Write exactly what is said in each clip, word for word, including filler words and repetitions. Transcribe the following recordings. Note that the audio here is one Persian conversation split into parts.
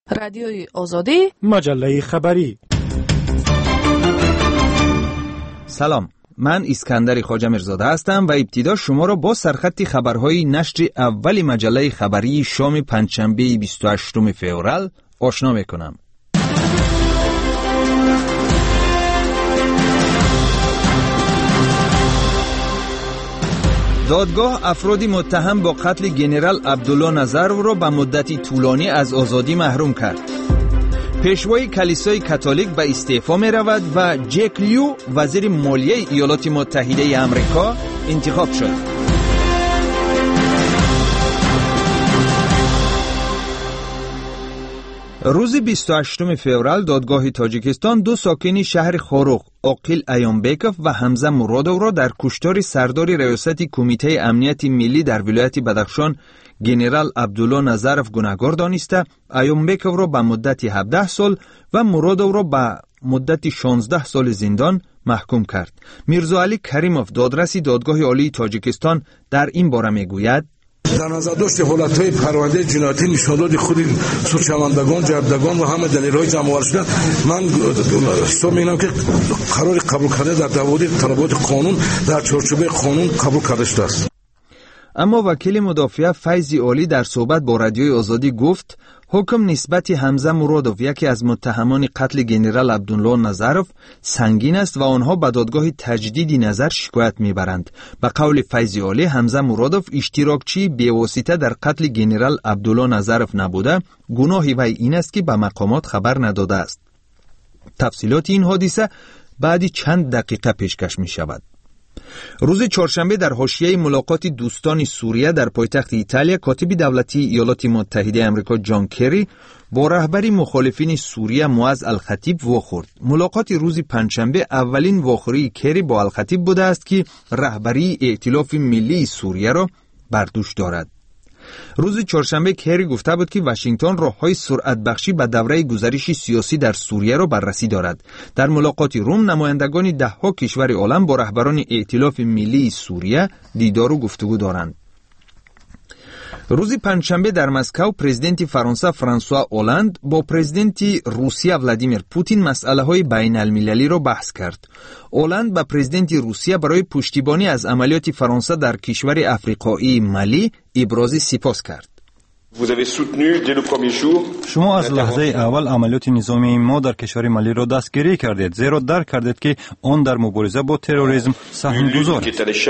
رادیوی آزادی، مجله خبری. سلام، من اسکندر خواجه میرزاده هستم و ابتدا شما را با سرخط خبرهای نشر اول مجله خبری شام پنجشنبه بیست و هشتم فوریه آشنا میکنم. دادگاه افرادی متهم با قتل ژنرال عبدالله نظرو را به مدتی طولانی از آزادی محروم کرد. پیشوای کلیسای کاتولیک به استعفا می رود و جک لیو وزیر مالیه ایالات متحده آمریکا انتخاب شد. روز بیست و هشتم فوریه دادگاه تاجیکستان دو ساکن شهر خاروق، عاقل ایانبکوف و حمزه مرادوف را در کشتار سردار ریاست کمیته امنیت ملی در ولایت بدخشان ژنرال عبدالله نظرو گناهکار دانسته ایانبکوف را به مدت هفده سال و مرادوف را به مدت شانزده سال زندان محکوم کرد. میرزا علی کریموف دادرس دادگاه عالی تاجیکستان در این باره میگوید: در نظر داشت حالتهای پرونده جنایتی نشانات خود سودشوندگان، جردگان و همه دلیل‌های جمع آور شده، من حساب می‌کنم که قرار قبول کرده در داوری طلبات قانون در چارچوب قانون قبول کرده شده است. اما وکیل مدافع فیضی عالی در صحبت با رادیوی آزادی گفت حکم نسبت حمزه مرادوف، یکی از متهمان قتل ژنرال عبدالله نظرو، سنگین است و آنها به دادگاه تجدید نظر شکایت میبرند. به قول فیضی عالی، حمزه مرادوف اشتراکچی بی‌واسطه در قتل ژنرال عبدالله نظرو نبوده، گناه وی این است که به مقامات خبر نداده است. تفصیلات این حادثه بعد چند دقیقه پیشکش می شود. روز چهارشنبه در حاشیه ملاقات دوستان سوریه در پایتخت ایتالیا، کاتب دولتی ایالات متحده آمریکا جان کری با رهبر مخالفین سوریه معز الخطیب واخورد. ملاقات روز پنجشنبه اولین واخوری کری با الخطیب بوده است که رهبری ائتلاف ملی سوریه را بر دوش دارد. روز چهارشنبه کری گفته بود که واشنگتن راه‌های سرعت بخشی به دوره گزارش سیاسی در سوریه را بررسی دارد. در ملاقات روم نمایندگان ده‌ها کشور عالم با رهبران ائتلاف ملی سوریه دیدار و گفتگو دارند. روز پنجشنبه در مسکو پرزیدنت فرانسه فرانسوا اولند با پرزیدنت روسیه ولادیمیر پوتین مسئله‌های بین‌المللی را بحث کرد. اولند به پرزیدنت روسیه برای پشتیبانی از عملیات فرانسه در کشور افریقایی مالی ابراز سپاس کرد. شما از لحظه اول عملیات نظامی ما در کشور مالی را دستگیری کردید، زیرا درک کردید که آن در مبارزه با تروریسم سهم‌گذار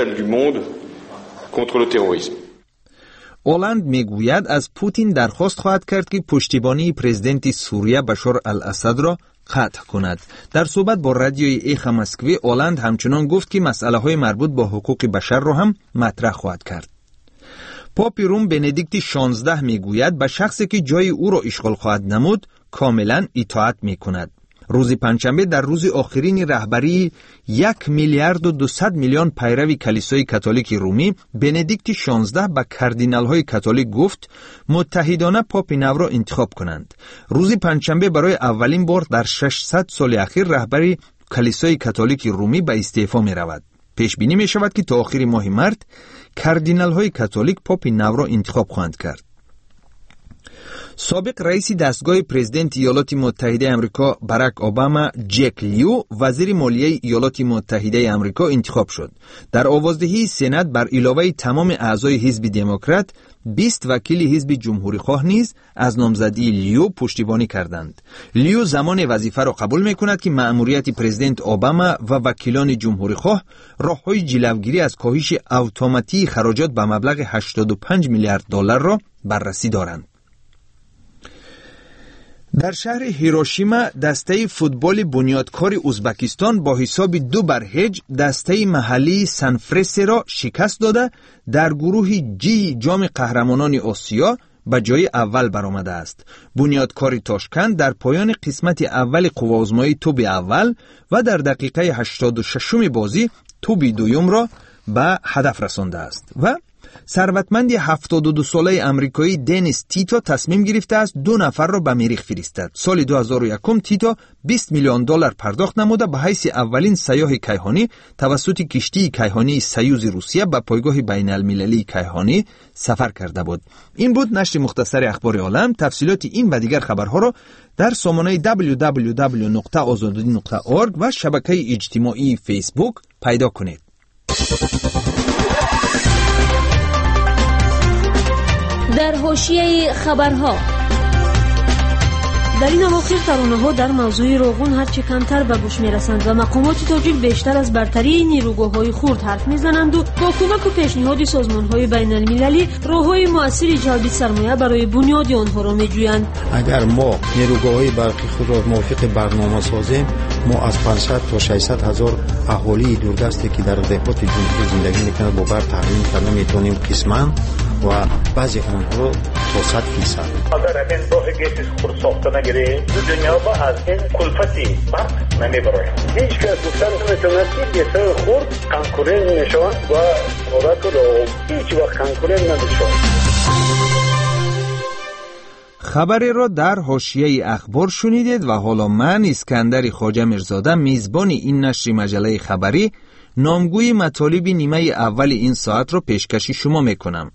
است. اولند میگوید از پوتین درخواست خواهد کرد که پشتیبانی پرزیدنت سوریه بشار الاسد را قطع کند. در صحبت با رادیوی ایخ مسکوی، اولند همچنان گفت که مسئله های مربوط با حقوق بشر را هم مطرح خواهد کرد. پاپ روم بندیکت شانزده میگوید به شخصی که جای او را اشغال خواهد نمود کاملا اطاعت میکند. روز پنجشنبه در روز آخرین رهبری یک میلیارد و دویست میلیون پیرو کلیسای کاتولیک رومی، بندیکت شانزده به کاردینال های کاتولیک گفت متحدانه پاپ نو را انتخاب کنند. روز پنجشنبه برای اولین بار در ششصد سال اخیر رهبری کلیسای کاتولیک رومی به استعفا می رود. پیش بینی می شود که تا آخر ماه مارس کاردینال های کاتولیک پاپ نو را انتخاب خواهند کرد. سابق رئیس دستگاه پرزیدنت ایالات متحده آمریکا باراک اوباما جک لیو وزیر مالیه ایالات متحده آمریکا انتخاب شد. در آوازدهی سنات بر علاوه تمام اعضای حزب دموکرات، بیست وکیل حزب جمهوری خواه نیز از نامزدی لیو پشتیبانی کردند. لیو زمان وظیفه را قبول می‌کند که مأموریت پرزیدنت اوباما و وکیلان جمهوری خواه راه‌های جلوگیری از کاهش اتوماتیک خراجات به مبلغ هشتاد و پنج میلیارد دلار را بررسی دارند. در شهر هیروشیما دسته فوتبال بنیادکار ازبکستان با حساب دو بر هیچ دسته محلی سنفرس را شکست داده در گروه جی جام قهرمانان آسیا به جای اول برآمده است. بنیادکار تاشکند در پایان قسمت اول قوازمایی توپ اول و در دقیقه هشتاد و شش بازی توپ دوم را به هدف رسانده است و ثروتمند هفتاد و دو ساله آمریکایی دنیس تیتو تصمیم گرفته است دو نفر را به مریخ فرستد. سال دو هزار و یک تیتو بیست میلیون دلار پرداخت نموده به حیث اولین سیاح کیهانی توسط کشتی کیهانی سیوز روسیه به پایگاه بین المللی کیهانی سفر کرده بود. این بود نشر مختصر اخبار عالم. تفصیلات این و دیگر خبرها را در سامانه دبلیو دبلیو دبلیو نقطه آزادی نقطه اورگ و شبکه اجتماعی فیسبوک پیدا کنید. در حاشیه خبرها، در این اواخر ترانه‌ها در موضوع روغن هرچی کمتر به گوش می‌رسند و مقامات تاجیک بیشتر از برتری نیروگاه‌های خرد حرف می‌زنند و با کمک و پیشنهاد سازمان‌های بین‌المللی راه‌های مؤثری جلب سرمایه برای بنیاد آنها را می‌جویند. اگر ما نیروگاه‌های برقی خود را موافق برنامه سازیم، ما از پانصد تا ششصد هزار اهالی دوردستی که در دهات جنوبی زندگی می‌کنند با برق تامین کردن می‌تونیم قسماً و بعضی آنها رو تا صد فیصد. اگر این راه گیس خود ساخته نگیریم دنیا با از این کلفتی برق نمیبره. هیچ کس گفتن نمیتونه که گیس خود کنکورین نشون و خوراک رو هیچ وقت کنکورین نمیشون. خبری را در حاشیه اخبار شنیدید و حالا من اسکندر خواجه میرزاده میزبان این نشر مجله خبری نامگوی مطالب نیمه اول این ساعت را پیشکش شما میکنم.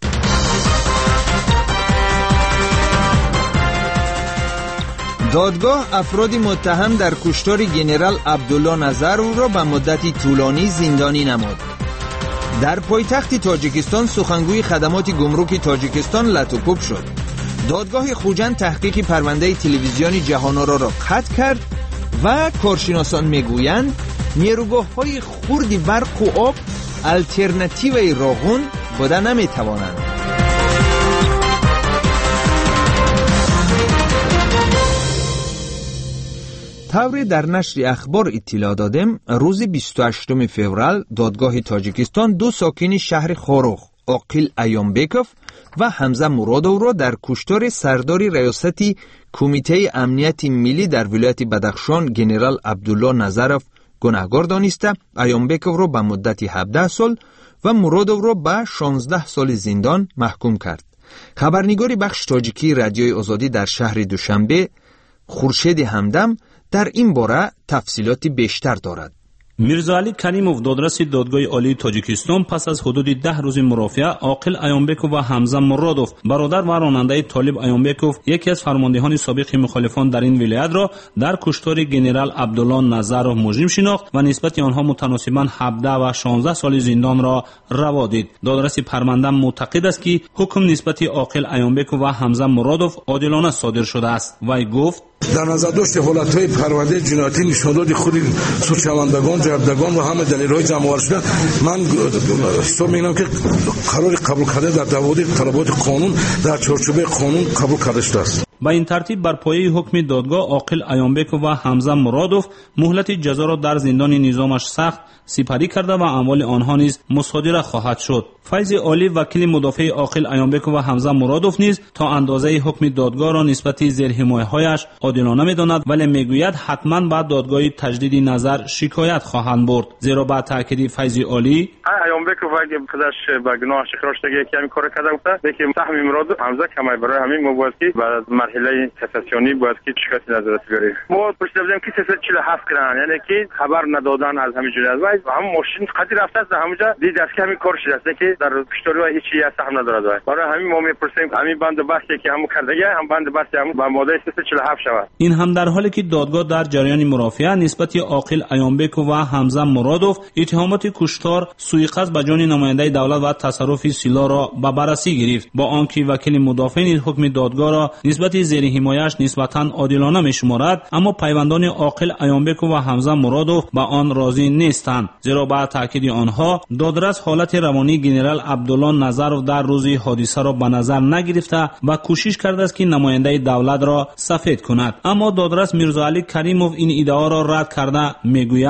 دادگاه افراد متهم در کشتار ژنرال عبدالله نظرو را به مدتی طولانی زندانی نمود. در پایتخت تاجیکستان سخنگوی خدمات گمرک تاجیکستان لطوکوب شد. دادگاه خوجند تحقیق پرونده تلویزیونی جهان‌آرا را قطع کرد و کارشناسان میگویند نیروگاه‌های خرد برق و آب الترناتیوی روغن بوده نمیتوانند. طوری در نشر اخبار اطلاع دادیم روز بیست و هشتم فوریه دادگاه تاجیکستان دو ساکن شهر خاروخ عاقل ایامبکوف و حمزه مرادوف را در کشتار سردار ریاستی کمیته امنیت ملی در ولایت بدخشان ژنرال عبدالله نظروف گناهکار دانسته ایامبکوف را به مدت هفده سال و مرادوف را به شانزده سال زندان محکوم کرد. خبرنگار بخش تاجیکی رادیوی آزادی در شهر دوشنبه خورشید همدم در این باره تفصیلات بیشتر دارد. میرزا علی کریموف دادرس دادگاه عالی تاجیکستان پس از حدود ده روز مرافعه عاقل ایامبکوف و حمزه مرادوف برادر و راننده طالب ایامبکوف یکی از فرماندهان سابق مخالفان در این ولایت را در کشتار ژنرال عبدالله نظرو مجرم شناخت و نسبت آنها متناسباً هفده و شانزده سال زندان را روا دید. دادرس پرونده معتقد است که حکم نسبت عاقل ایامبکوف و حمزه مرادوف عادلانه صادر شده است. وی گفت در نظر داشت حالتهای پرونده جنایتی نشانداد خود سودشوندگان جردگان و همه دلیل‌های جمع شده من حساب می‌کنم که قرار قبول کرده در داوری طلبات قانون در چارچوب قانون قبول کرده شده است. با این ترتیب بر پایه حکم دادگاه عاقل ایامبکوف و حمزه مرادوف مهلت جزا را در زندان نظامش سخت سپری کرده و اموال آنها نیز مصادره خواهد شد. فیض عالی وکیل مدافع عاقل ایامبکوف و حمزه مرادوف نیز تا اندازه حکم دادگاه را نسبت زیر حمایه‌هایش عادلانه می‌داند ولی میگوید حتما بعد دادگاه تجدید نظر شکایت خواهند برد. زیرا با تاکید فیض عالی ایامبکوف اگه پدرش با گناهش اقرار شده که همین کار کرده بود که سهم مرادوف حمزه کمای برای همین مبارزه بعد از مرحله کساسیونی باید که شکایت نظارت بگیره. ما پرسیدیم که سیصد و چهل و هفت کردن یعنی که خبر ندادن از همین جوری از هم ماشین قدی رفته است همونجا دید است که همین کار شده است که در کشتاری ها هیچ چیزی سهم ندارد. برای همین ما میپرسیم همین بند بحثی که همون کرده هم بند بحثی هم با ماده سیصد و چهل و هفت شود. این هم در حالی که دادگاه در جریان مرافعه نسبت عاقل ایامبکوف و حمزه مرادوف اتهامات کشتار سوءقصد به جان نماینده دولت و تصرف سلاح را به بررسی گرفت با آنکه وکیل مدافع نیز حکم دادگاه را نسبت زیر حمایه‌اش نسبتاً عادلانه می‌شمارد اما پیوندان عاقل ایامبکوف و حمزه مرادوف با آن راضی نیستند زیرا با تاکید آنها دادرس حالت روانی ژنرال عبدالله نظرو در روز حادثه را به نظر نگرفته و کوشش کرده است که نماینده دولت را سفید کند. اما دادرس میرزا علی کریموف این ادعا را رد کرده میگوید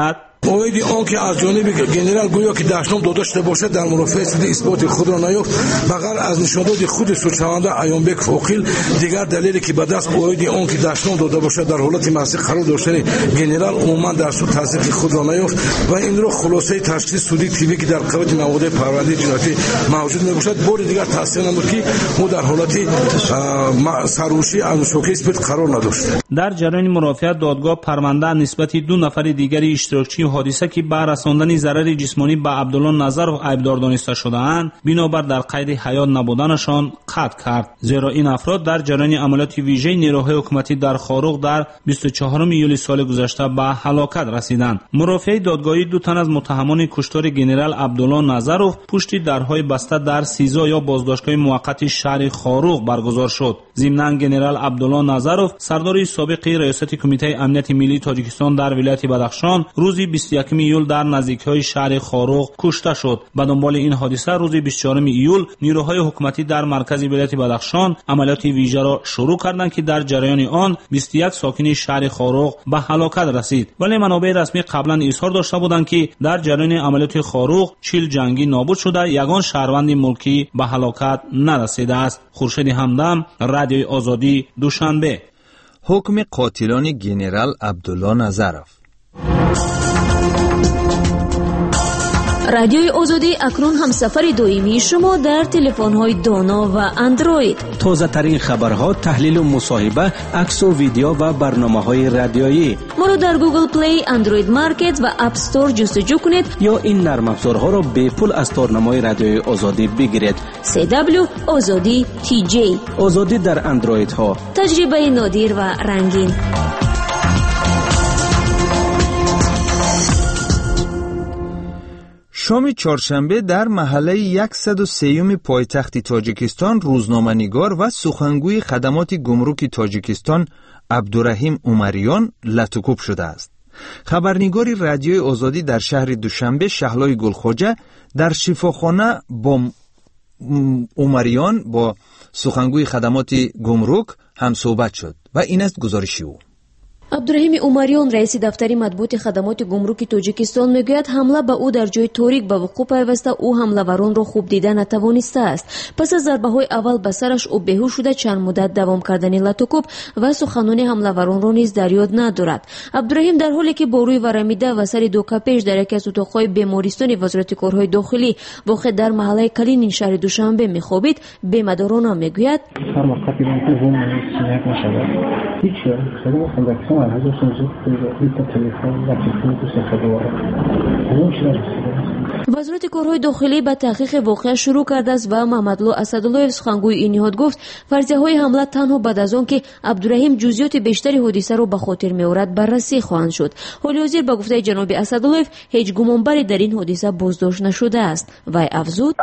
اوید آن که از جانب گنرال گویا که داشتم داده شده باشد در مرافعه سودی اثبات خود را نیافت، بغیر از نشانات خود سوچونده ایامبک فوقیل دیگر دلیلی که به دست اوید آن که داشتم داده باشد در حالت محض قرار داشتن گنرال عموما در سود تصدیق خود را نیافت و این رو خلاصه تشخیص سودی تیوی که در قواعد مواد پرونده جنایتی موجود میباشد. بار دیگر تاثیر نمود که او در حالت سروشی از شوکه اثبات قرار نداشت. در جریان مرافعه دادگاه پرونده نسبت دو نفر دیگری اشتراکچی حادثه که به رساندن ضرر جسمانی به عبدالله نظرов ایبدار دانسته شدهاند بنابر در قید حیات نبودنشان قطع کرد، زیرا این افراد در جریان عملیات ویژه نیروهای حکومتی در خاروق در بیست و چهارم ایولی سال گذشته به هلاکت رسیدند. مرافعه دادگاهی دو تن از متهمان کشتار گنرال عبدالله نظرов پشت درهای بسته در سیزا یا بازداشتگاه موقت شهر خاروق برگزار شد. ضمناً گنرال عبدالله نظرов سردار سابق ریاست کمیته امنیت ملی تاجیکستان در ولایت بدخشان روز بیست و یکم ایول در نزدیکی شهر خاروق کشته شد. به دنبال این حادثه روز بیست و چهارم ایول نیروهای حکومتی در مرکز ولایت بدخشان عملیات ویژه را شروع کردند که در جریان آن بیست و یک ساکن شهر خاروق به هلاکت رسید، ولی منابع رسمی قبلا اظهار داشته بودند که در جریان عملیات خاروق چهل جنگی نابود شده، یگان شهروند ملکی به هلاکت نرسیده است. خورشید همدم، رادیوی آزادی، دوشنبه. حکم قاتلان گنرال عبدالله نظرов. رادیوی آزادی اکنون همسفر دائمی شما در تلفن‌های دانا و اندروید. تازه ترین خبرها، تحلیل و مصاحبه، عکس و ویدیو و برنامه‌های رادیویی. ما رو در گوگل پلی، اندروید مارکت و اپ استور جستجو کنید یا این نرم افزارها را به پول از تارنمای رادیوی آزادی بگیرید. سی دبلیو آزادی تی جی. آزادی در اندروید ها. تجربه نادر و رنگین. شام چهارشنبه در محله صد و سه پایتخت تاجیکستان روزنامه‌نگار و سخنگوی خدمات گمرک تاجیکستان عبدالرحیم عمریان لطوکوب شده است. خبرنگار رادیوی آزادی در شهر دوشنبه شهلای گلخواجه در شفاخانه با عمریان با سخنگوی خدمات گمرک هم صحبت شد و این است گزارش او. عبدالرحیم عمریان رئیس دفتر مطبوعات خدمات گمرک تاجیکستان میگوید حمله به او در جای تاریک به وقوع پیوسته. او حمله‌وران را خوب دیده نتوانسته است. پس از ضربه‌های اول به سرش او بیهوش شده چند مدت دوام کردن لطوکوب و سخنان حمله‌وران را نیز در یاد ندارد. عبدالرحیم در حالی که با روی ورمیده و سر دو کپش در یکی از اتاق‌های بیمارستان وزارت کارهای داخلی واقع در محله کلینین شهر دوشنبه میخوابید به مدارانه میگوید وزارت کارهای داخلی به تحقیق واقعه شروع کرده است و محمدلو اسدالله سخنگوی این نهاد گفت فرضیه‌های حمله تنها بعد از آن که عبدالرحیم جزئیات بیشتری حادثه را به خاطر می‌آورد بررسی خواهند شد. حال حاضر به گفته جناب اسدالله هیچ گمانبری در این حادثه بازداشت نشده است. وی افزود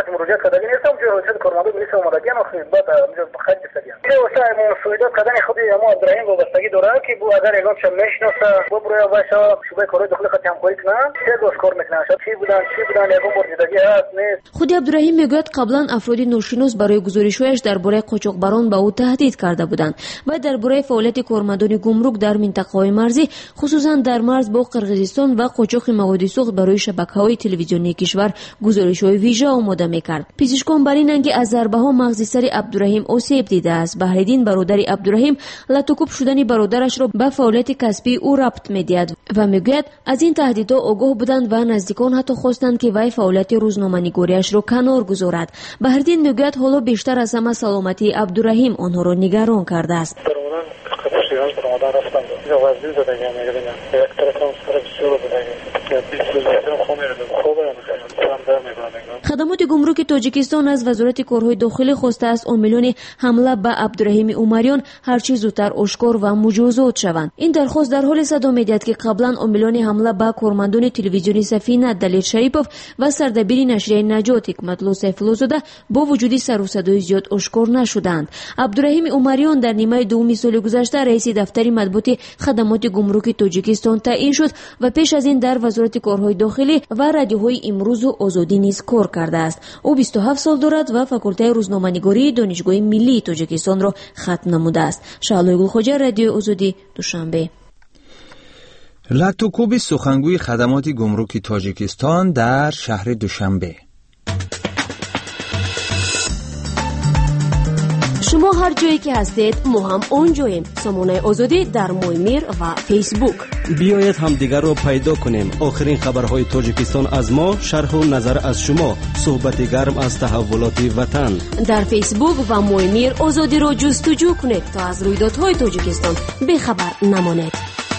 خود عبدالرحیم میگوید قبلا افراد ناشناس برای گزارش‌هایش درباره قاچاقبران به او تهدید کرده بودند و درباره فعالیت کارمندان گمرک در منطقه‌های مرزی خصوصا در مرز با قرقیزستان و قاچاق مواد سوخت برای شبکه‌های تلویزیونی کشور گزارش‌های ویژه آماده می‌کرد. پزشکان بر اینند که از ضربه‌ها مغز سر عبدالرحیم آسیب دیده است. بهرالدین برادر عبدالرحیم لطوکوب شدن برادرش را به فعالیت کسبی او ربط می‌دهد و میگوید از این تهدیدها آگاه بودند و نزدیکان حتی خواستند که وی فعالیت روزنامه‌نگاریش را کنار گذارد. بهرالدین میگوید حالا بیشتر از همه سلامتی عبدالرحیم آنها را نگران کرده است. خدمات گمرک تاجیکستان از وزارت کارهای داخلی خواسته است عاملان حمله به عبدالرحیم عمریان هرچه زودتر آشکار و مجازات شوند. این درخواست در حال صدا می‌دهد که قبلا عاملان حمله به کارمندان تلویزیونی سفینه دلیر شریپوف و سردبیر نشریه نجات حکمت‌الله سیف‌الله زاده با وجود سر و صدای زیاد آشکار نشدند. عبدالرحیم عمریان در نیمه دوم سال گذشته رئیس دفتر مطبوعات خدمات گمرک تاجیکستان تعیین شد و پیش از این در وزارت کارهای داخلی و رادیوهای امروز و آزادی نیز کار کرده است. او بیست و هفت سال دارد و فاکولته روزنامه‌نگاری دانشگاه ملی تاجیکستان را ختم نموده است. شعلای گلخواجه، رادیو آزادی، دوشنبه. لاتوکوب سخنگوی خدمات گمرک تاجیکستان در شهر دوشنبه. شما هر جایی که هستید ما هم اونجاییم. سامانه آزادی در مویمیر و فیسبوک. بیایید هم دیگر رو پیدا کنیم. آخرین خبرهای تاجیکستان از ما، شرح و نظر از شما، صحبت گرم از تحولات وطن. در فیسبوک و مویمیر آزادی رو جستجو کنید تا از رویدادهای تاجیکستان بخبر نمانید.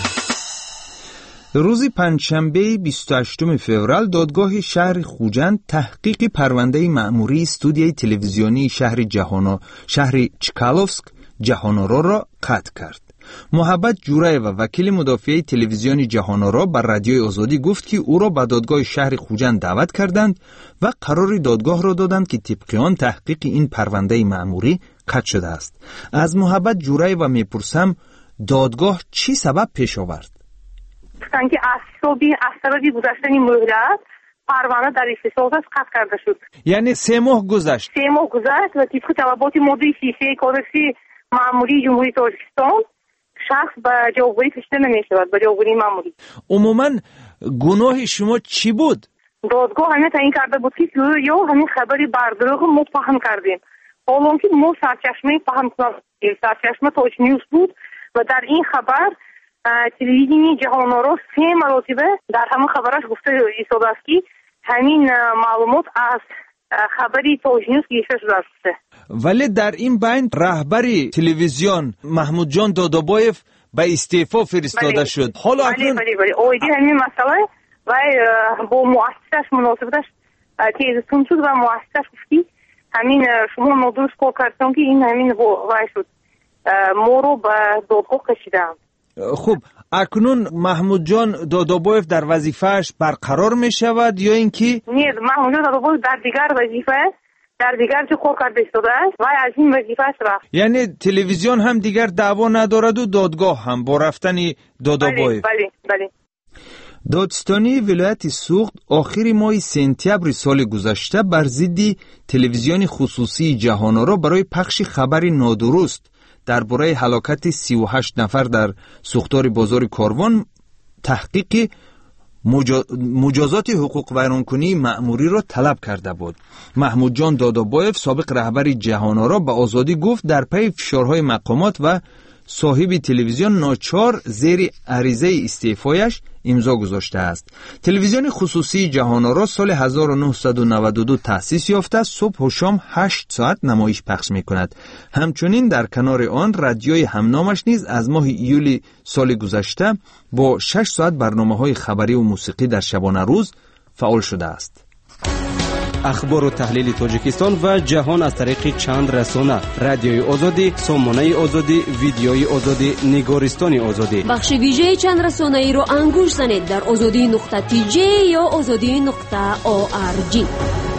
روز پنجشنبه بیست و هشتم فوریه دادگاه شهر خوجند تحقیق پرونده مأموری استودیوی تلویزیونی شهر جهانو شهر چکالوفسک جهانارو را قطع کرد. محبت جورای و وکیل مدافع تلویزیون جهانارو بر رادیوی آزادی گفت که او را به دادگاه شهر خوجند دعوت کردند و قرار دادگاه را دادند که طبق آن تحقیق این پرونده مأموری قطع شده است. از محبت جورای و میپرسم دادگاه چی سبب پیش آورد؟ گفتن که از صبحی از سبب گذشتن مهلت پروانه در استثبات قطع کرده شد. یعنی سه ماه گذشت. سه ماه گذشت و طبق طلبات ماده شیشه کادکس مأموری جمهوری تاجیکستان شخص به جوابگویی کشیده نمی‌شود، به جوابگویی مأموری. عموما گناه شما چی بود؟ دادگاه همین تعیین کرده بود که یا همین خبری بر دروغ ما فهم کردیم. حالا که ما سرچشمه فهم کردیم، سرچشمه تاج نیوز بود و در این خبر تلویزیونی جهانارو سه مرتبه در همه خبرش گفته ایستاده است که همین معلومات از خبری تاج نیوز گرفته شده است. ولی در این بین رهبری تلویزیون محمود جان دادابایف به استعفا فرستاده شد. حالا اکنون بله بله اویدی همین مسئله و با مؤسسش مناسبتش تیزتون شد و مؤسسش گفتی همین شما نادرست کار کردن که این همین وای شد ما رو به دادگاه کشیدن. خب اکنون محمود جان دادابایف در وظیفهش برقرار می شود یا اینکه نه؟ محمود جان دادابایف در دیگر وظیفه در دیگر جو کار کرده شده است و از این وظیفه‌اش رفت. یعنی تلویزیون هم دیگر دعوا ندارد و دادگاه هم با رفتن دادابایف. بله بله. دادستانی ولایت سوخت آخر ماه سپتامبر سال گذشته بر ضد تلویزیون خصوصی جهانارو برای پخش خبر نادرست درباره هلاکت سی و هشت نفر در سوختار بازار کاروان تحقیق مجازات حقوق ویرانکنی مأموری را طلب کرده بود. محمود جان دادابایف سابق رهبر جهانارو به آزادی گفت در پی فشارهای مقامات و صاحب تلویزیون ناچار زیر عریضه استعفایش امضا گذاشته است. تلویزیون خصوصی جهانارو سال هزار و نهصد و نود و دو تأسیس یافته، صبح و شام هشت ساعت نمایش پخش می کند. همچنین در کنار آن رادیوی همنامش نیز از ماه ایول سال گذشته با شش ساعت برنامه‌های خبری و موسیقی در شبانه روز فعال شده است. اخبار و تحلیل تاجیکستان و جهان از طریق چند رسانه: رادیوی آزادی، سامانه آزادی، ویدیوی آزادی، نگارستان آزادی. بخش ویژه چند رسانه ای رو انگوش زنید در آزادی نقطه تی جی یا آزادی نقطه او آر جی.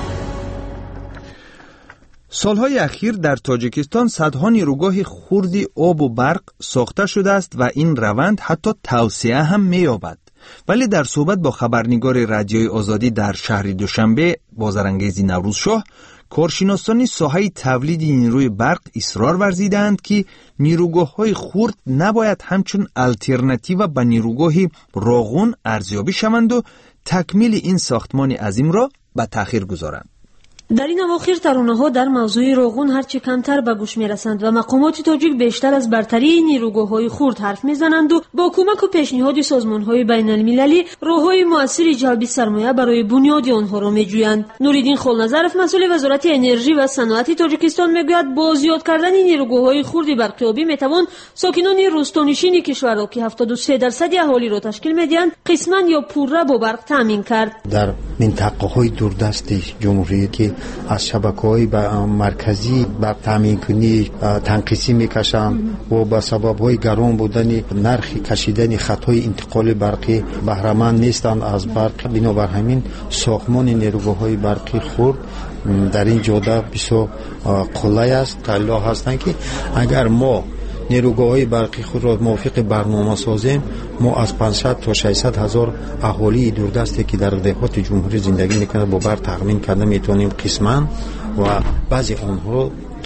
سالهای اخیر در تاجیکستان صدها نیروگاه خرد آب و برق ساخته شده است و این روند حتی توسعه هم می‌یابد. ولی در صحبت با خبرنگار رادیوی آزادی در شهر دوشنبه بازرگانگیزی نوروزشاه، کارشناسان ساحه تولید نیروی برق اصرار ورزیدند که نیروگاه‌های خرد نباید همچون الترناتیو به نیروگاه راغون ارزیابی شوند و تکمیل این ساختمان عظیم را به تأخیر گذارند. در این اواخر ترانه‌ها در موضوع راغون هرچه کمتر به گوش می‌رسند و مقامات تاجیک بیشتر از برتری نیروگاه‌های خرد حرف می‌زنند و با کمک و پیشنهاد سازمان‌های بین‌المللی راه‌های مؤثری جلب سرمایه برای بنیاد آنها را می‌جویند. نوریدین خالنظرف مسئول وزارت انرژی و صنعت تاجیکستان می‌گوید با زیاد کردن نیروگاه‌های خرد برقیابی می‌توان ساکنان روستانشین کشور را که هفتاد و سه درصد اهالی را تشکیل می‌دهند قسماً یا پورا با برق تامین کرد. در منطقه‌های دوردست جمهوری که از شبکه‌های مرکزی برق تامین کنی تنقیسی میکشند و با سبب‌های گران بودن نرخ کشیدن خطهای انتقال برقی بهره‌مند نیستند از برق. بنابر همین ساختمان نیروگاه‌های برقی خرد در این جاده بسیار قلای است. تعلیق هستند که اگر ما نیروگاه‌های برقی خود را موافق برنامه سازیم، ما از پانصد تا ششصد هزار اهالی دوردستی که در دهات جمهوری زندگی میکنند با برق تامین کرده میتونیم قسماً و بعضی آنها را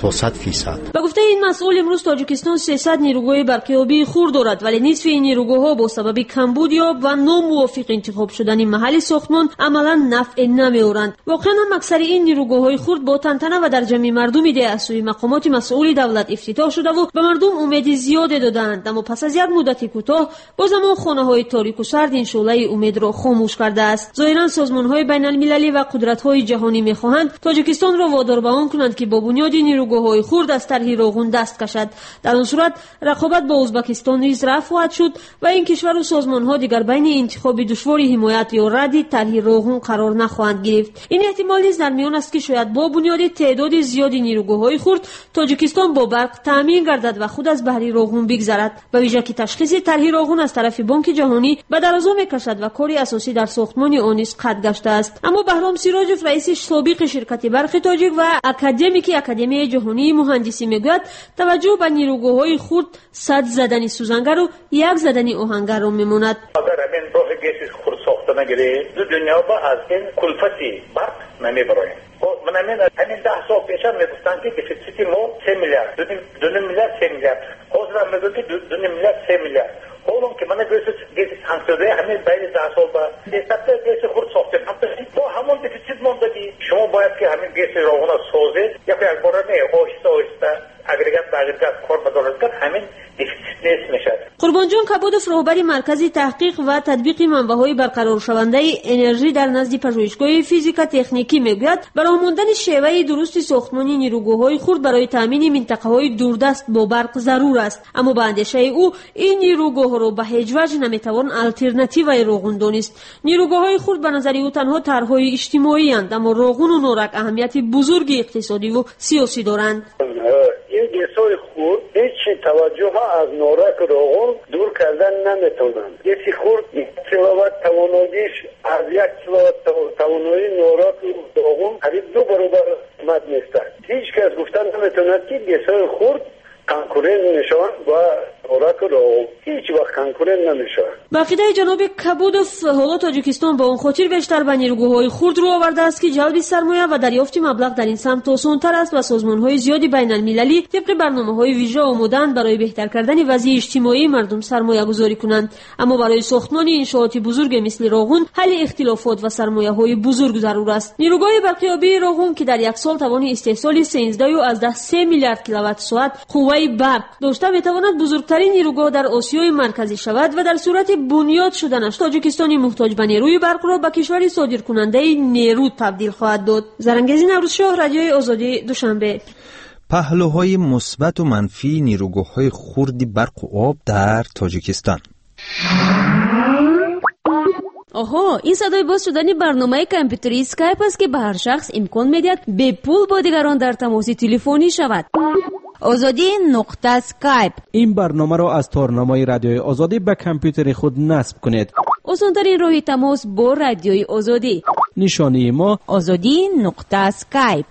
تا صد فیصد. با گفته این مسئول امروز تاجیکستان سیصد نیروگاه برقیابی خرد دارد، ولی نصف این نیروگاه‌ها با سبب کمبود یا و ناموافق انتخاب شدن محل ساختمان عملا نفع نمی‌آورند. واقعا هم اکثر این نیروگاه‌های خرد با تنتنه و در جمع مردم ایده از سوی مقامات مسئول دولت افتتاح شده و به مردم امید زیاد دادند، اما پس از یک مدت کوتاه باز هم خانه‌های تاریک و سرد این شعله امید را خاموش کرده است. ظاهرا سازمان‌های بین‌المللی و قدرت‌های جهانی می‌خواهند تاجیکستان را وادار به آن کنند که با بنیاد نیروگاه‌های خرد از طرح روغن دست کشد. در آن صورت رقابت با ازبکستان نیز رفع خواهد شد و این کشور و سازمان‌ها دیگر بین انتخاب دشوار حمایت یا رد طرح روغن قرار نخواهند گرفت. این احتمال نیز در میان است که شاید با بنیاد تعداد زیادی نیروگاه‌های خرد تاجیکستان با برق تامین گردد و خود از بحر روغن بگذرد، به ویژه که تشخیص طرح روغن از طرف بانک جهانی به درازا می‌کشد و کاری اساسی در ساختمان آن نیز قطع گشته است. اما بهرام سیراجوف رئیس سابق شرکت برق تاجیک و اکادمیک اکادمی جهانی مهندسی میگوید توجه به نیروگاه‌های خرد صد زدن سوزنگر و یک زدن آهنگر را میماند. اگر همین راه گیس خرد ساخته نگیره دو دنیا با از این کلفتی برق نمیبرایم. من همین همین ده سال پیش هم میگفتن که دفیسیتی ما سه میلیارد دو نیم میلیارد سه میلیارد حاضر هم میگوید که دو نیم میلیارد سه میلیارد حالا که من گیس گیس سانسوده همین بین ده سال با دستت گیس خرد ساخته با همون دفیسیت موندگی شما باید که همین گیس روغن سازه یا که اکبر نه آهسته آهسته اگریگات به اگریگات کار بدارد کرد همین دفیسیت نیست میشد. قربان جان کبودوف رهبر مرکز تحقیق و تطبیق منبع‌های برقرار شونده انرژی در نزد پژوهشگاه فیزیک تکنیکی میگوید برای ماندن شیوه درست ساختمانی نیروگاه‌های خرد برای تامین منطقه‌های دوردست با برق ضرور است، اما به اندیشه او این نیروگاه را به هیچ وجه نمیتوان آلترناتیو روغن دانست. نیروگاه‌های خرد به نظر او تنها طرح‌های اجتماعی اند، اما روغن و نورک اهمیت بزرگی اقتصادی و سیاسی دارند. این گیس‌های خرد هیچ توجه از نورک روغن دور کردن نمیتونند. گیس خرد یک کیلووات تواناییش از یک کیلووات توانایی نورک روغن قریب دو برابر قیمت نیست. هیچ کس گفتن نمیتوند که گیس‌های خرد کنکورنت نشان و نورک روغن هیچ وقت کنکورنت نمیشه. با عقیده جناب کبودوف حالا تاجیکستان با اون خاطر بیشتر به نیروگاه‌های خرد رو آورده است که جلب سرمایه و دریافت مبلغ در این سمت آسان‌تر است و سازمان‌های زیادی بین‌المللی طبق برنامه‌های ویژه آماده‌اند برای بهتر کردن وضع اجتماعی مردم سرمایه گذاری کنند، اما برای ساختمان انشاءات بزرگ مثل روغن حل اختلافات و سرمایه‌های بزرگ ضرور است. نیروگاه برقیابی روغن که در یک سال توان استحصال سیزده و از ده سه میلیارد کیلووات ساعت قوه برق داشته می‌تواند بزرگترین نیروگاه در آسیای مرکزی شود و در صورت بنیاد شدنش تاجیکستانی محتاج به نیروی برق را به کشوری صادرکننده نیرو تبدیل خواهد داد. زرنگزی نوروزشاه، رادیوی آزادی، دوشنبه. پهلوهای مثبت و منفی نیروگاه‌های خرد برق و آب در تاجیکستان. آها، این صدای باز شدن برنامه کامپیوتری اسکایپ است که به هر شخص امکان می‌دهد به پول با دیگران در تماس تلفنی شود. آزادی نقطه اسکایپ. این برنامه را از تارنمای رادیوی آزادی به کامپیوتر خود نصب کنید. آسان‌ترین راه تماس با رادیوی آزادی. نشانی ما آزادی نقطه اسکایپ.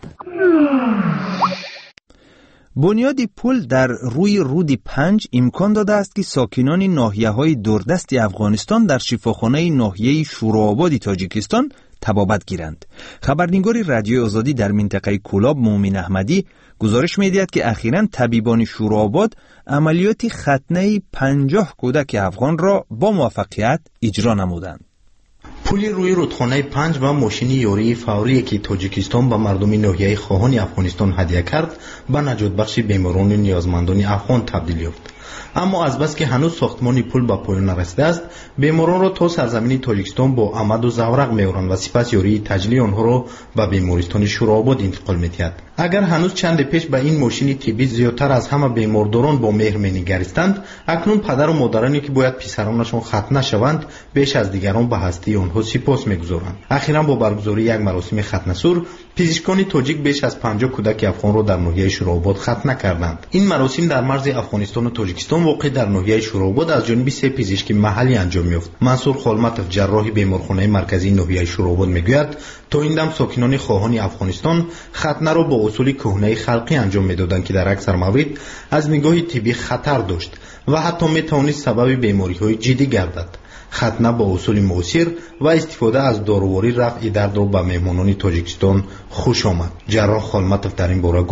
بنیاد پل در روی رود پنج امکان داده است که ساکنان ناحیه‌های دوردست افغانستان در شفاخانه ناحیه شورآباد تاجیکستان طبابت گیرند. خبرنگار رادیوی آزادی در منطقه کولاب مومن احمدی گزارش می‌دهد که اخیراً طبیبان شورآباد عملیات ختنه پنجاه کودک افغان را با موفقیت اجرا نمودند. پل روی رودخانه پنج و ماشین یاری فوری که تاجیکستان به مردم ناحیه خواهان افغانستان هدیه کرد به نجات بخش بیماران نیازمندان افغان تبدیل یافت. اما از بس که هنوز ساختمان پل به پایان نرسیده است، بیماران را تا سرزمین تاجیکستان با آمد و زورق می‌آورند و سپس یاری تجلی آنها را به بیمارستان شورآباد انتقال می‌دهند. اگر هنوز چند پیش به این ماشین طبی زیادتر از همه بیمارداران با مهر می‌نگریستند، اکنون پدر و مادرانی که باید پسرانشان ختنه شوند بیش از دیگران به هستی آنها سپاس می‌گذارند. اخیراً با برگزاری یک مراسم ختنه‌سور، پزشکان تاجیک بیش از پنجاه کودک افغان را در ناحیه شورآباد ختنه کردند. این مراسم در مرز افغانستان و تاجیکستان واقع در ناحیه شورآباد از جانب سه پزشک محلی انجام یافت. منصور خالمتوف جراح بیمارخانه مرکزی ناحیه شورآباد میگوید تا این دم ساکنان خواهان افغانستان ختنه را با اصول کهنه خلقی انجام میدادند که در اکثر موارد از نگاه طبی خطر داشت و حتی میتوانست سبب بیماری‌های جدی گردد. ختنه با اصول معاصر و استفاده از داروواری رفع درد را به مهمانان تاجیکستان خوش آمد. جراح خالمتوف در این باره گفت: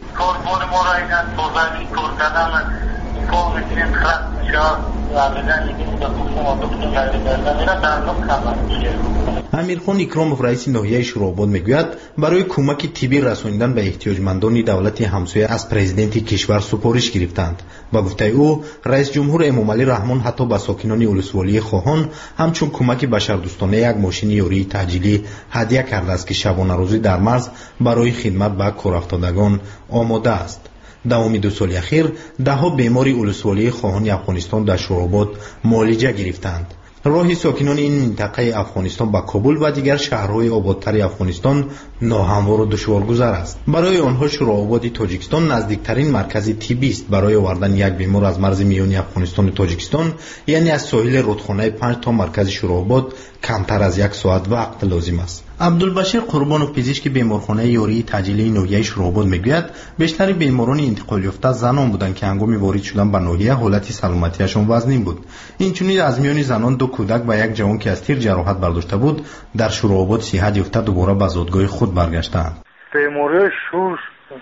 کاربار ما را اینا توضیحی کار کردن کار میکنیم خرد میشه لابدن میگیم به خود ما دکتر لابدن میره در دو کامل میشه. امیرخان اکراموف رئیس ناحیه شوراباد میگوید برای کمک طبی رسانیدن به احتیاجمندان دولت همسایه از پرزیدنت کشور سفارش گرفتند و گفته او رئیس جمهور امامعلی رحمان حتی به ساکنان ولسوالی خواهان همچون کمک بشردوستانه یک ماشین یوری تجهیزی هدیه کرده است که شبانه روزی در مرز برای خدمت به کارافتادگان آماده است. دوام دو سال اخیر ده ها بیماری ولسوالی خواهان افغانستان در شوراباد معالجه گرفتند. راه ساکنان این منطقه افغانستان به کابل و دیگر شهرهای آبادتر افغانستان ناهموار و دشوارگذر است. برای آنها شوراباد تاجیکستان نزدیکترین مرکز طبی است. برای آوردن یک بیمار از مرز میانی افغانستان و تاجیکستان یعنی از ساحل رودخانه پنج تا مرکز شوراباد کمتر از یک ساعت وقت لازم است. عبدالبشیر قربانوف پزشک بیمارخانه یاری تجلیلی ناحیه شوراباد میگوید بیشتر بیماران انتقال یافته زنان بودند که هنگام وارد شدن به ناحیه حالت سلامتیشان وزنین بود. اینچنین از میان زنان دو کودک و یک جوان که از تیر جراحت برداشته بود در شوراباد صحت یافته دوباره به زادگاه خود برگشتند. بیماری شور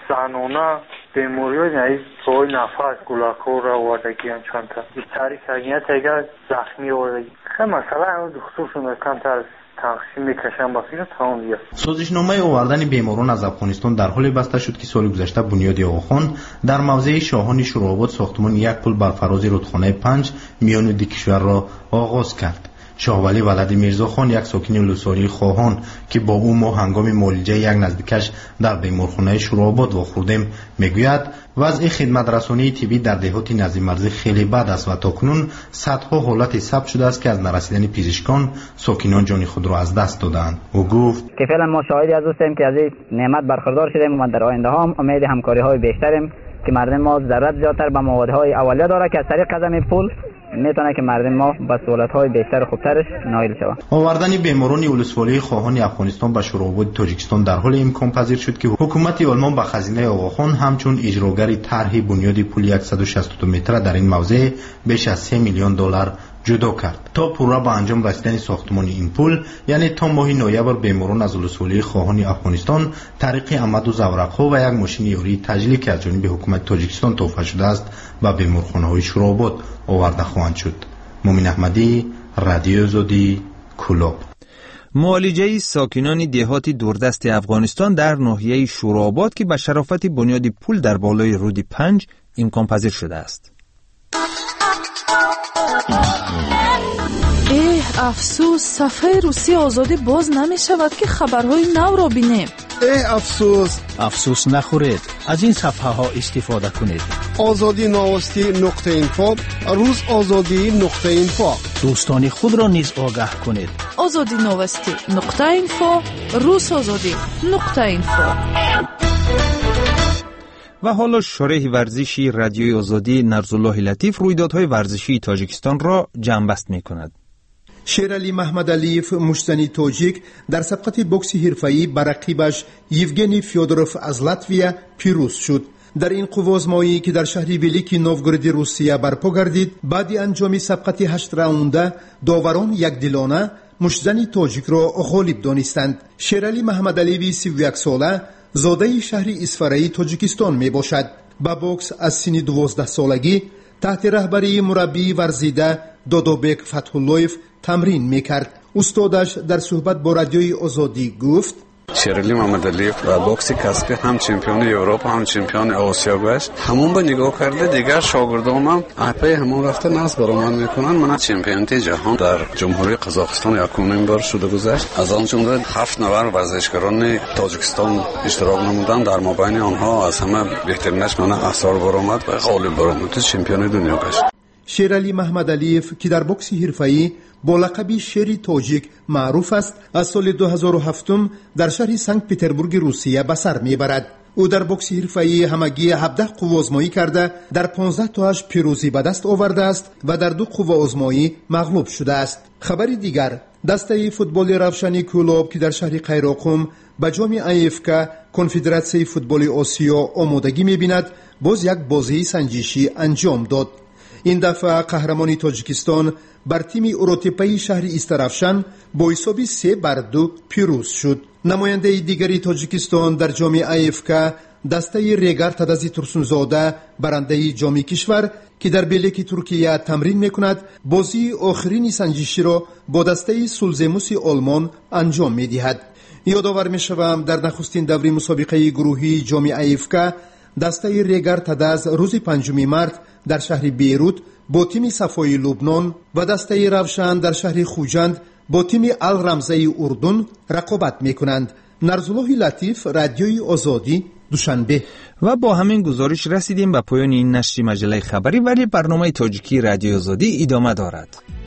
زنانه بیماری نیز توی نفس گلکور را وادگیان چانتا بیشتری کنیت اگر زخمی وادگی خیلی مثلا همون دخترشون کمتر تقسیم میکشن با فیلم تمام دیگه. سازشنامه آوردن بیماران از افغانستان در حال بسته شد که سال گذشته بنیاد آقاخان در موضع شاهان شوراباد ساختمان یک پل بر فراز رودخانه پنج میان دو کشور را آغاز کرد. شاهولی ولد میرزا خان یک ساکن ولسوالی خواهان که با او ما هنگام معالجه یک نزدیکش در بیمارخانه شوراباد واخوردیم میگوید وضع خدمت رسانی طبی در دهات نزد مرزی خیلی بد است و تاکنون صدها حالت ثبت شده است که از نرسیدن پزشکان ساکنان جان خود را از دست دادند. او گفت که فعلا ما شاهدی از هستیم که از این نعمت برخوردار شدیم و در آینده هم امید همکاری های بیشتریم که مردم ما ضرورت زیادتر به مواد های اولیه داره که از طریق قدم پول میتونه که مردم ما به سهولت‌های بیشتر خوبترش نائل شود. آوردن بیماران ولسوالی خواهان افغانستان به شوراباد تاجیکستان در حال امکان پذیر شد که حکومت آلمان به خزینه آقاخان همچون اجراگری طرح بنیاد پل صد و شصت و دو متر در این موضع بیش از سه میلیون دلار جدا کرد. تا پورا به انجام رسیدن ساختمان این پل یعنی تا ماه نوامبر بیماران از ولسوالی خواهان افغانستان طریق آمد و زورق‌ها و یک ماشین یوری تجلیلی که از جانب حکومت تاجیکستان تحفه شده است و بیمارخانه‌های شوراباد آورده خواهند شد. مومن احمدی، رادیو آزادی، کلوب. معالجه ساکنان دهات دوردست افغانستان در ناحیه شوراباد که به شرافت بنیاد پل در بالای رود پنج امکان پذیر شده است. اه افسوس صفحه روسی آزادی باز نمی شود که خبرهای نو را بینیم. اه افسوس افسوس نخورید، از این صفحه ها استفاده کنید. آزادی نوستی نقطه اینفو، روز آزادی نقطه اینفو. دوستان خود را نیز آگاه کنید. آزادی نوستی نقطه اینفو، روز آزادی نقطه اینفو. و حالا شرح ورزشی رادیوی آزادی نرزالله لطیف رویدادهای ورزشی تاجیکستان را جمع‌بست می‌کند. شیرعلی محمد علیف مشتنی تاجیک در سبقت بوکس حرفه‌ای بر رقیبش یوگنی فیودروف از لاتویا پیروز شد. در این قوازمایی که در شهر ولیکی نوگورود روسیه برپا گردید بعد انجام سبقت هشت راونده داوران یکدلانه مشتنی تاجیک را غالب دانستند. شیرعلی محمد علیف سی و یک ساله زاده شهر اسفرایی تاجیکستان می باشد. با بوکس از سن دوازده سالگی تحت رهبری مربی ورزیده دادابک فتح‌اللهیف تمرین می کرد. استادش در صحبت با رادیوی آزادی گفت شیرعلی محمد علیف و بوکس کسبی هم چمپیون اروپا هم چمپیون آسیا گشت. همون به نگاه کرده دیگر شاگردانم اپی همون رفته ناز برآمد میکنن. من چمپیونی جهان در جمهوری قزاقستان یکمین بار شده گذشت. از آن جمله هفت نفر ورزشکاران تاجیکستان اشتراک نمودند. در مابین آنها از همه بهترینش من اثر برآمد و غالب برآمد چمپیون دنیا گشت. شیرعلی محمد علیف که در بوکس حرفه‌ای با لقب شیر تاجیک معروف است از سال دو هزار و هفت در شهر سنت پترزبورگ روسیه به سر میبرد. او در بوکس حرفه‌ای همگی هفده قوه آزمایی کرده در پانزده تاش پیروزی به دست آورده است و در دو قوه آزمایی مغلوب شده است. خبری دیگر دسته فوتبال روشنی کلوب که در شهر قیراقم به جام ایفکا کنفدراسیون فوتبال آسیا آمادگی می‌بیند باز یک بازی سنجشی انجام داد. این دفعه قهرمانی تاجیکستان بر تیم اوروتپایی شهر استرافشان با حساب سه بر دو پیروز شد. نماینده دیگری تاجیکستان در جام ایفکا دسته ریگر تدازی ترسونزاده برنده جام کشور که در بلک ترکیه تمرین میکند بازی آخرین سنجشی را با دسته سولزموس آلمان انجام میدهد. یادآور میشوم در نخستین دوره مسابقه گروهی جام ایفکا دسته ریگر تداز روز پنجم مارس در شهر بیروت با تیم صفای لبنان و دسته روشن در شهر خوجند با تیم الرمزه اردن رقابت میکنند. نرزالله لطیف، رادیوی آزادی، دوشنبه. و با همین گزارش رسیدیم به پایان این نشر مجله خبری، ولی برنامه تاجیکی رادیوی آزادی ادامه دارد.